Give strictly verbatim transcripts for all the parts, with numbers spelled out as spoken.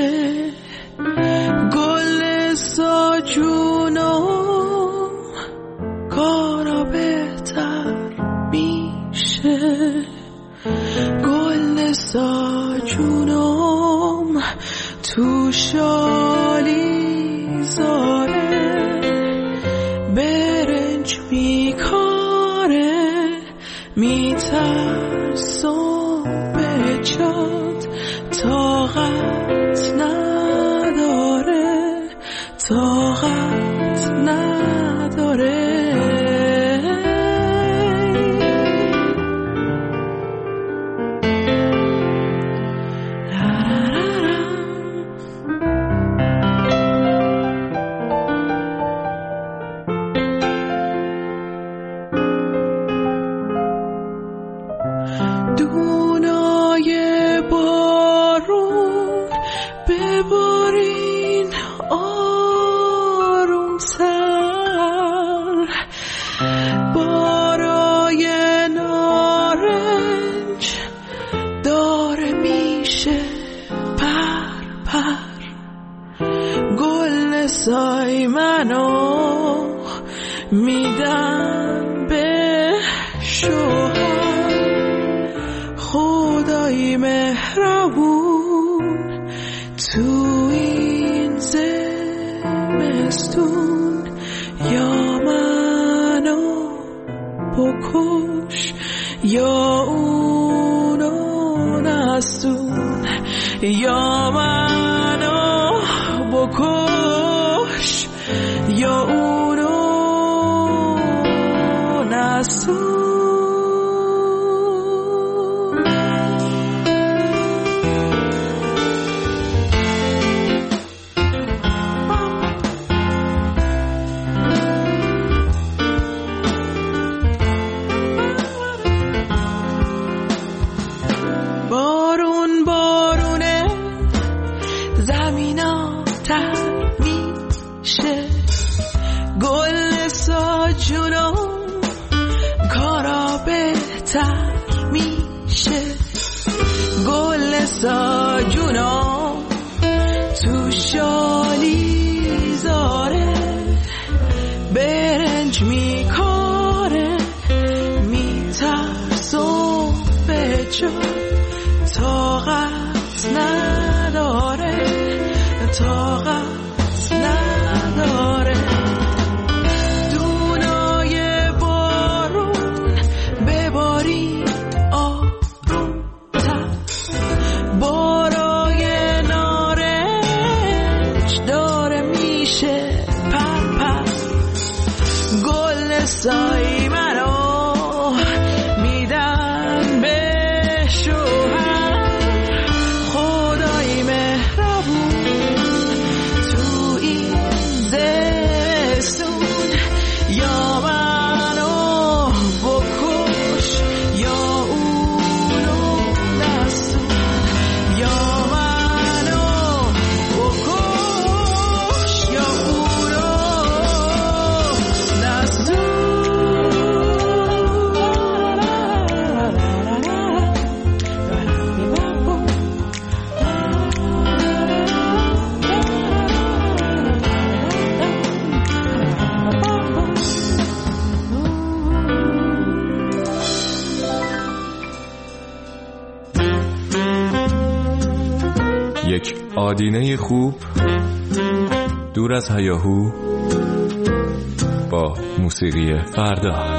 گل ساجونم کارا بهتر میشه، گل ساجونم تو شالی زاره برنج میکاره، میترسم به جات طاقت نداره، طاقت نداره. سای منو میدم به شوهر، خدای مهربون تو این زمستون، یا منو بکش یا اونو نستون، یا منو بکش یا اونو نستون. بارون بارونه زمینا تر میشه، گل ساجونم کارا بهتر میشه، گل ساجونم تو شالی زاره برنج میکاره، میترسم به جا طاقت نداره، طاقت نداره. دونای بارون ببارید آرومتر، بارای نارنج داره میشه پر پر، گل سای منو میدن به شوهر، خدای مهربون تو این زمستون، یا منو بکش یا اونو نستون، یا منو بکش یا اونو نستون. یک آدینه خوب دور از هیاهو با موسیقی فردا.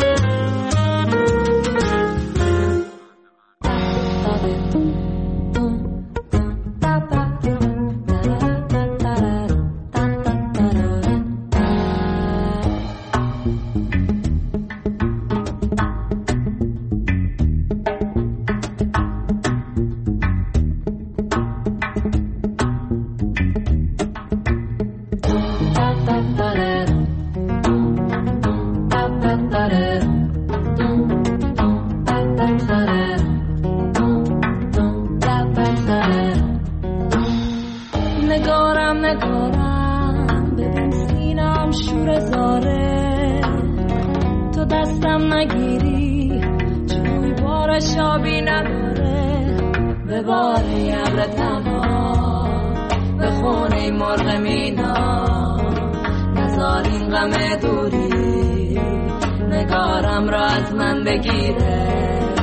نگارم نگارم ببین سینم شور زاره، تو دستم نگیری چون بارش آبی نداره، به بار ابر تنها خونه مرغ مینا نزار این غم دوری نگارم را از من بگیره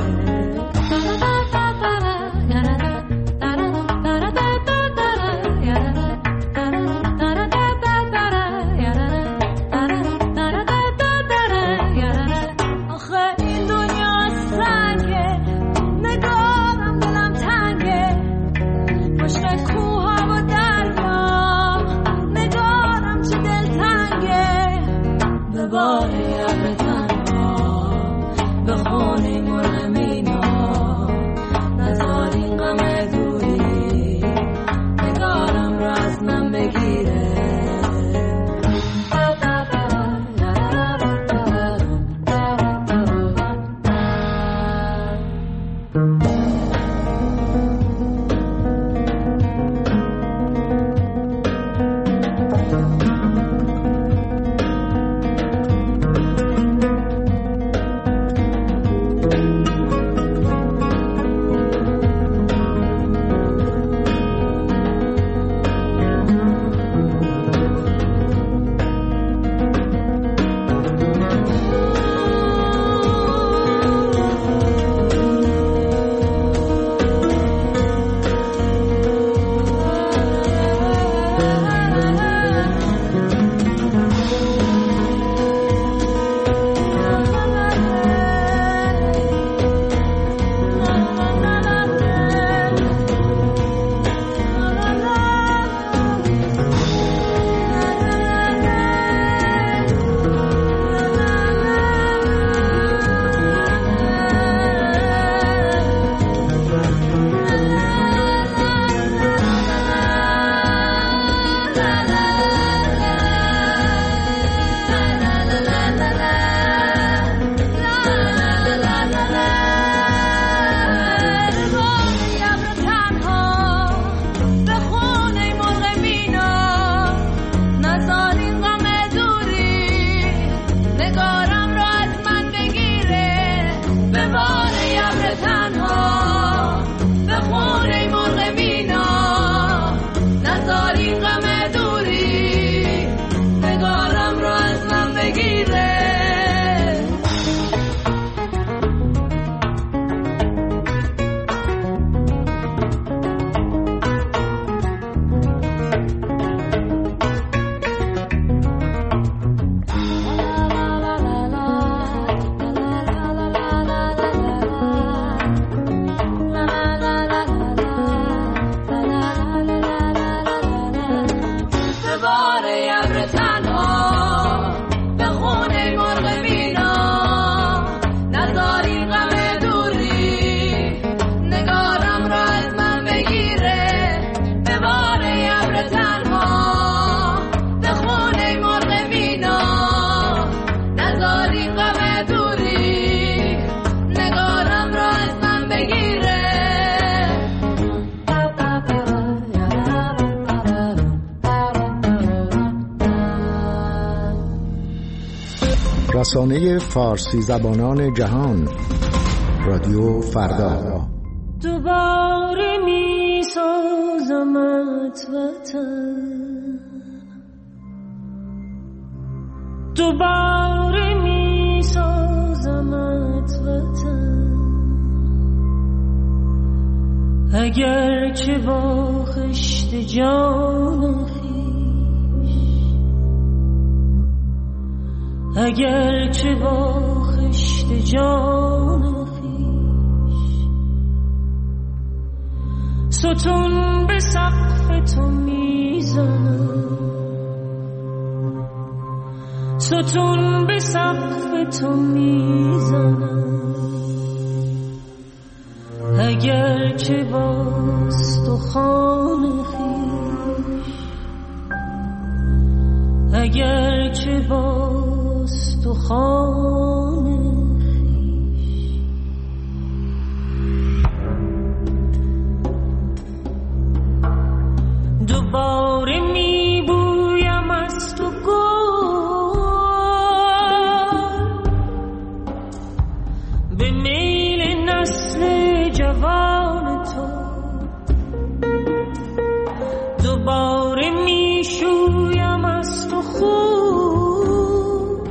رسانه فارسی زبانان جهان رادیو فردا. دوباره می سازمت وطن، دوباره می سازمت وطن، اگر چه با خشت جان اگر چه با خشت جان خویش ستون به سقف تو میزنم، ستون به سقف تو میزنم، اگر چه با استخوان خویش اگر چه با تو خانه خویش. دوباره می بویم از تو گل به میل نسل جوان تو، دوباره می و خوب،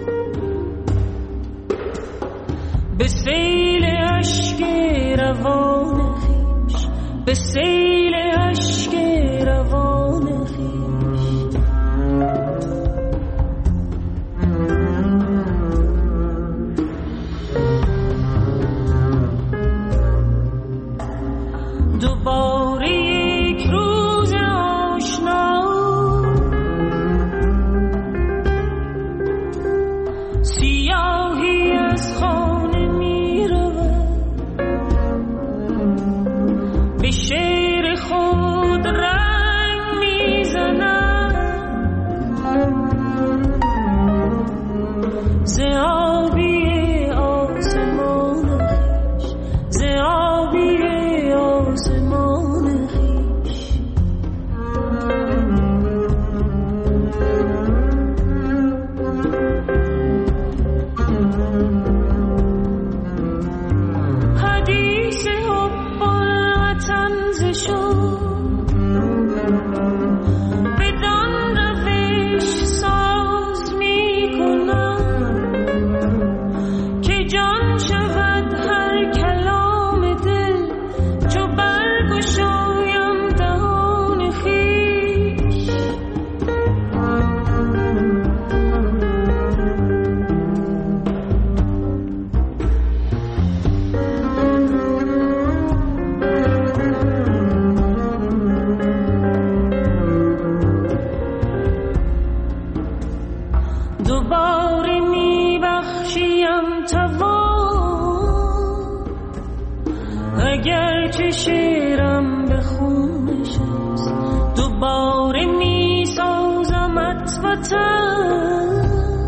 به سیل اشک روان خویش، به سیل اشک روان خویش. دوباره یک روز آشنا، سیاهی از خانه می رود، به شعر خود رنگ می زند، ز آبی آسمان خویش، ز آبی آسمان خویش. حدیث حب الوطن ز شد، بدان روش ساز می کنم که جان شود هر کلام دل، چو برگشایم دهان خویش. دوباره می بخشیم توان، اگر چه شعرم به خون نشست. دوباره می سازمت وطن،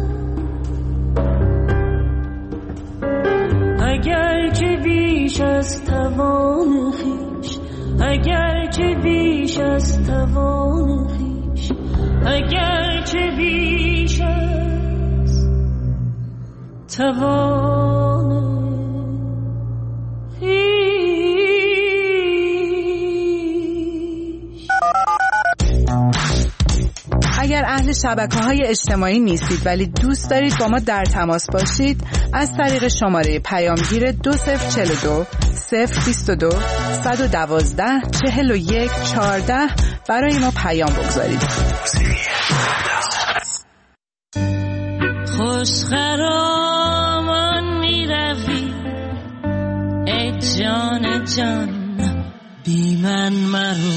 اگر چه بیش از توان خویش، اگر چه بیش از توان خویش، اگر چه بیش از توان خویش. اگر اهل شبکه‌های اجتماعی نیستید ولی دوست دارید با ما در تماس باشید، از طریق شماره پیامگیر دو صفر چهل و دو صفر بیست و دو صد و دوازده چهل و یک چهارده برای ما پیام بگذارید. خوش خرامان می روی ای جان جان، بی من مرو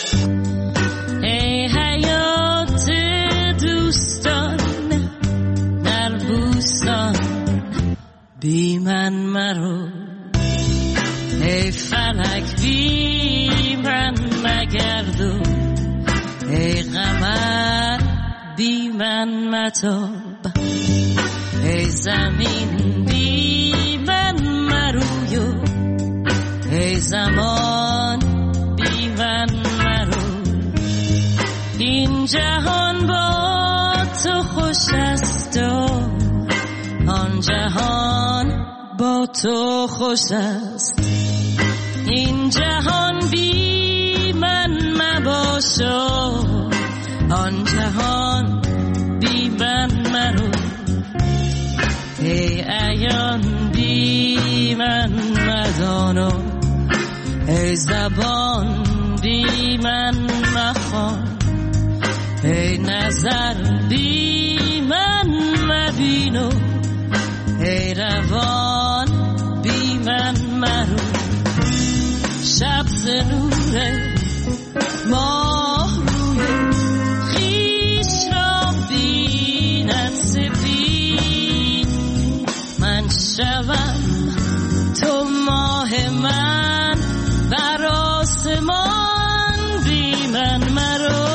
ای حیات دوستان در بوستان، بی من مرو ای فلک بی من مگردو، ای قمر بی من متاب، ای زمین بی من مرویو، ای زمان بی من مرو. این جهان با تو خوش است و آن جهان با تو خوش است. این جهان بی من مباش و آن جهان بی من مرو. ای عیان بی من مدان و ای زبان بی من مخوان، ای نظر بی من مبین و ای روان بی من مرو. شب ز نور ماه روی خویش را بیند سپید، من شوم تو ماه من بر آسمان بی من مرو.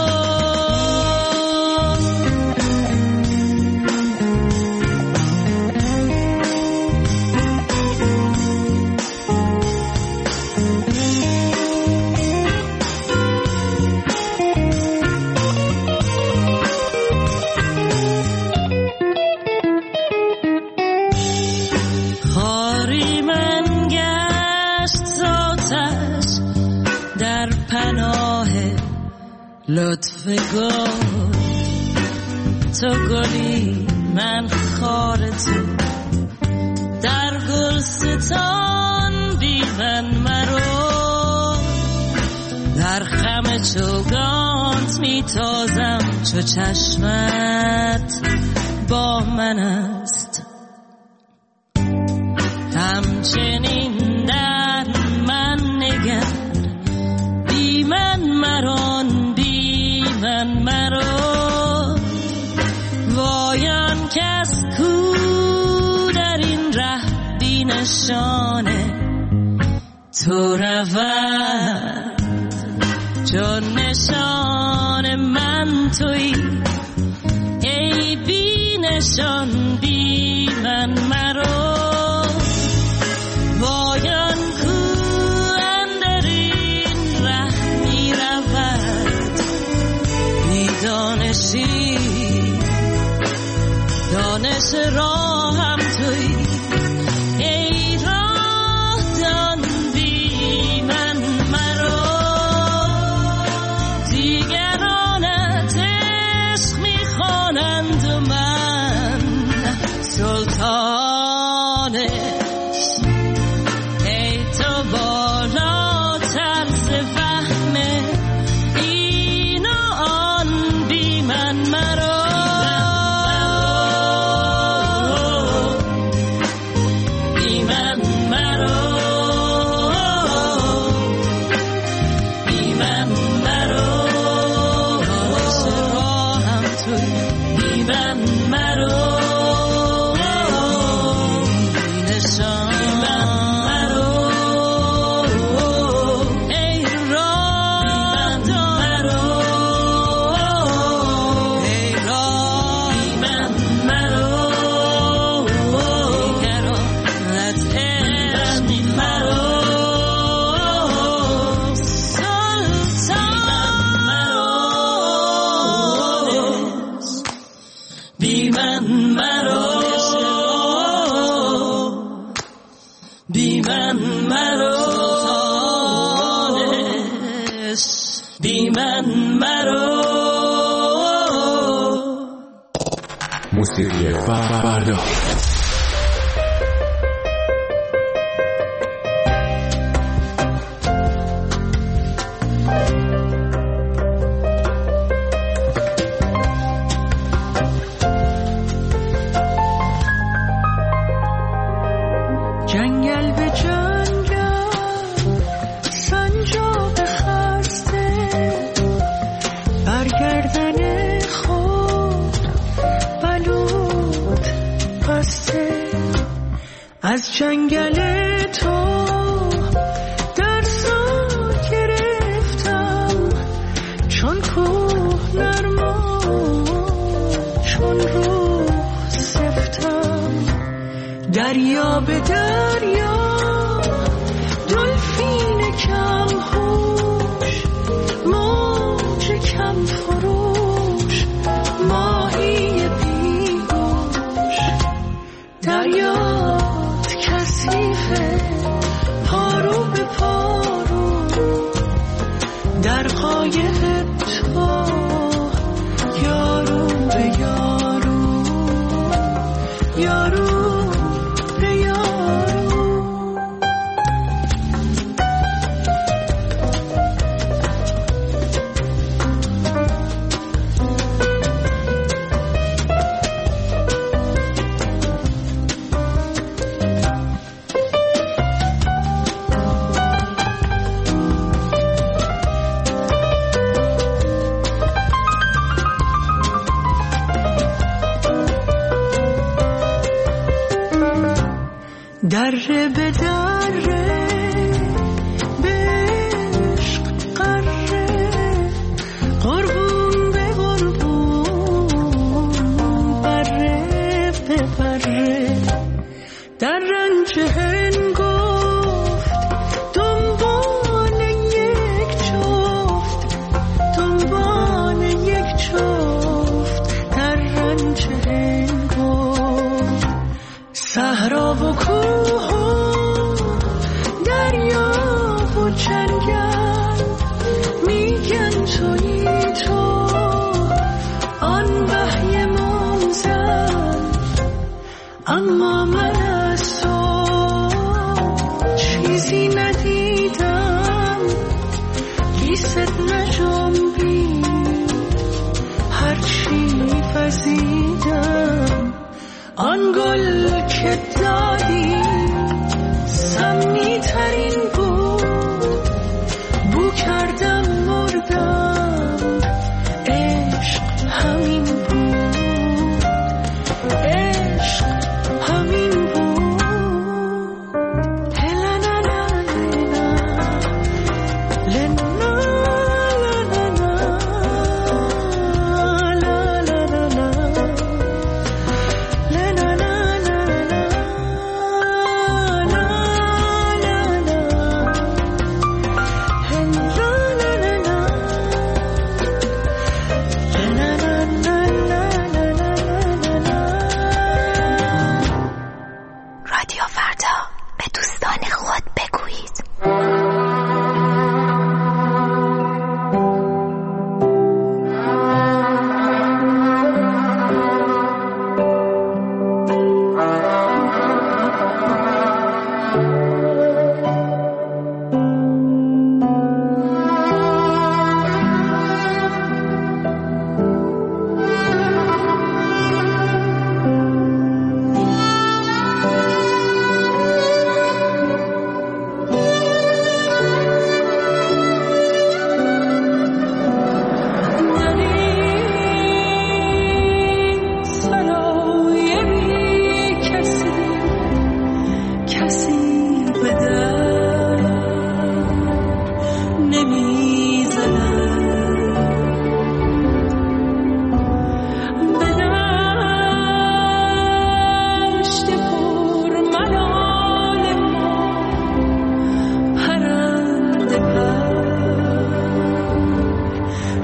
لطف گل تو گلی من خار تو، در گلستان بی من مرو، در خم چوگانت میتازم چو چشمت با من است. همچنین در من نگر بی من مران بی من مرو، وایان کس کو در این ره بی نشانه تو رود، چون نشان من تویی ای بی نشان بی من مرو، وایان کو اندر این ره می رود بی دانشی، دانش راهم تویی ای راه دان بی من مرو، دیگرانت عشق میخوانند و من سلطان عشق، ای تو بالاتر ز فهم این و آن بی من مرو، موسیقی فردا. جنگل به جنگل سنجاق خسته، برگردن خود بلود بسته، از جنگل تو درسا گرفتم، چون کوه نرما چون روح سفتم، دریا به دریا دلفین کم هوش، موج کم فروش، ماهی بیگوش، دریات کثیفه پارو به پارو، در قایق تو یارو به یارو، یارو دره به دره به عشق قره، قربون به قربون، بره به بره، در رنج هنگفت دنبال یک جفت، دنبال یک جفت، در رنج هنگفت، صحرا و کوه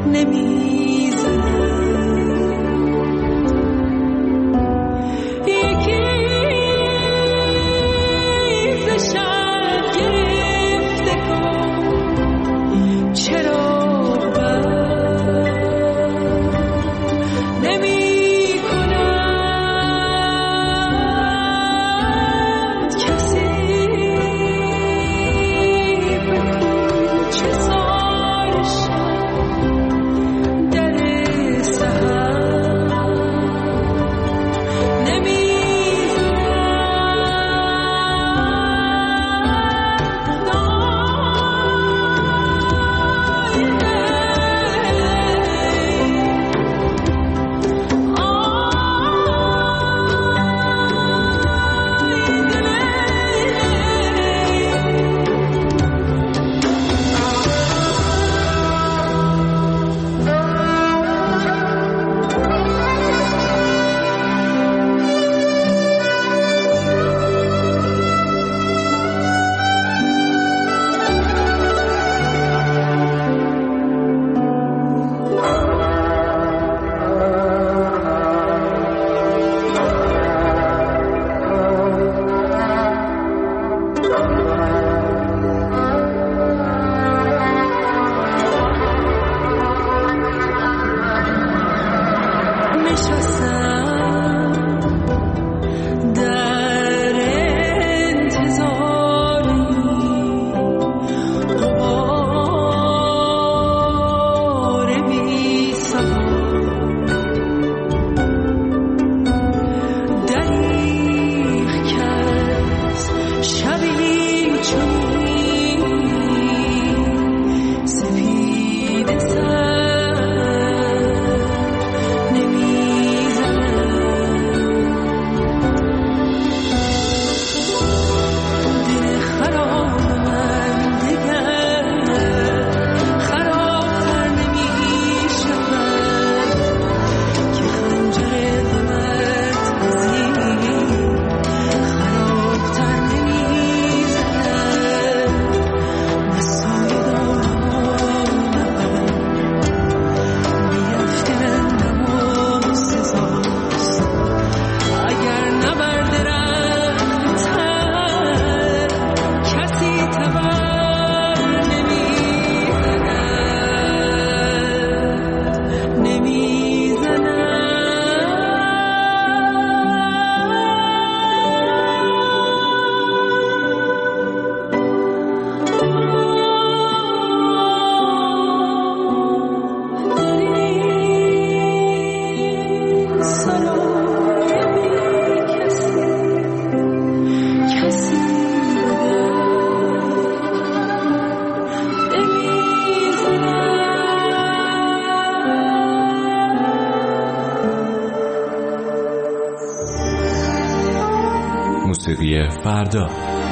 موسیقی فردا.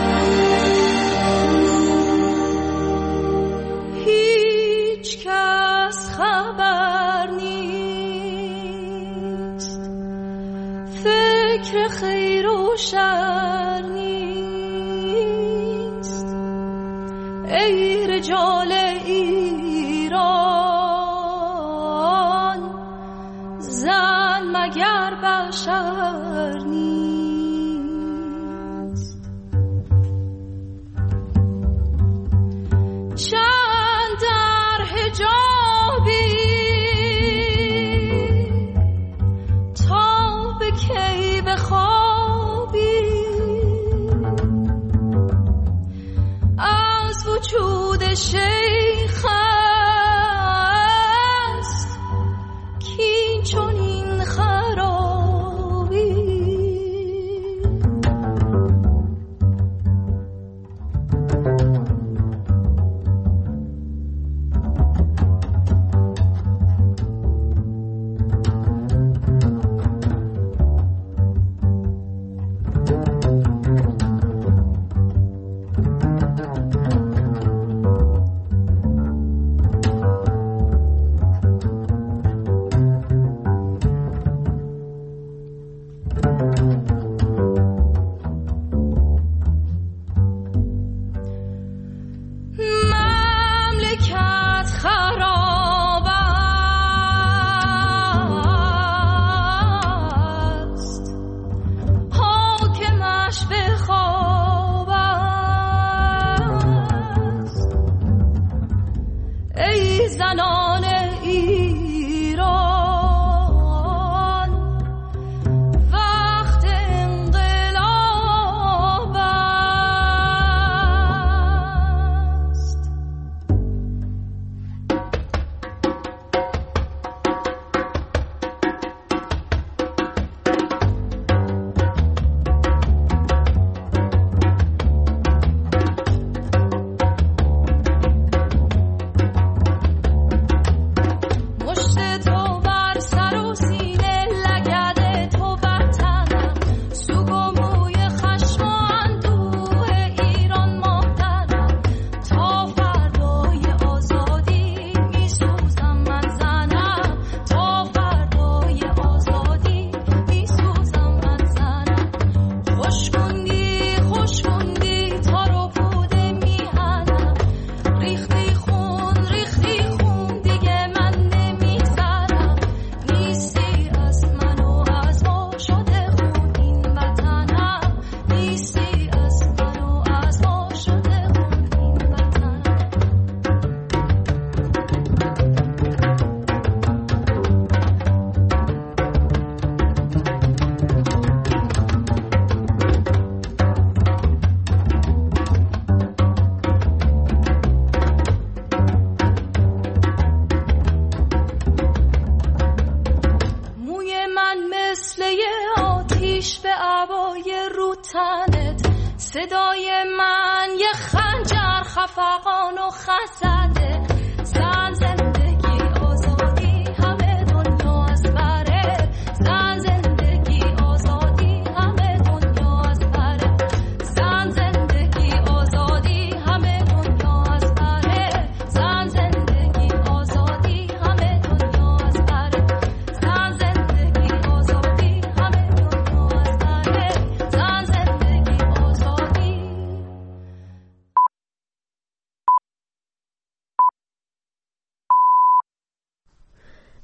هیچ کس خبر نیست، فکر خیر و شر نیست. ای رجال ایران، زن مگر بشر نیست. چند در حجابی تا به کی بخوابی، از وجود شیخ است کین چنین خرابی. صدای من یه خنجر خفقان و خست